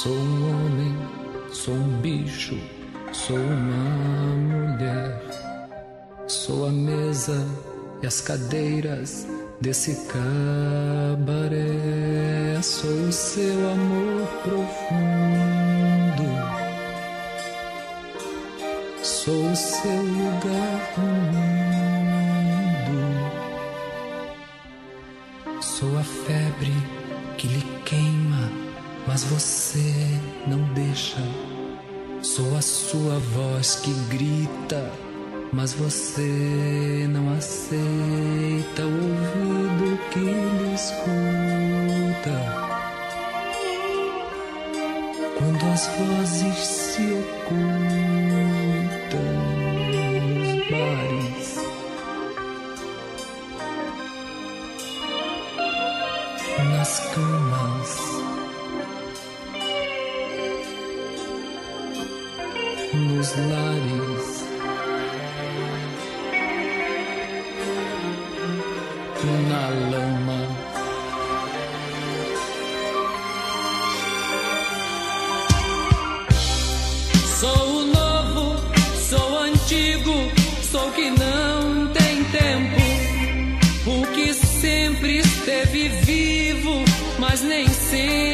Sou um homem, sou um bicho, sou uma mulher. Sou a mesa e as cadeiras desse cabaré. Sou o seu amor profundo. Sou o seu lugar no mundo. Sou a febre que lhe queima, mas você não deixa. Sou a sua voz que grita, mas você não aceita. O ouvido que lhe escuta quando as vozes se ocultam nos bares, nas camas, nos lares, na lama. Sou o novo, sou o antigo, sou o que não tem tempo, o que sempre esteve vivo, mas nem sempre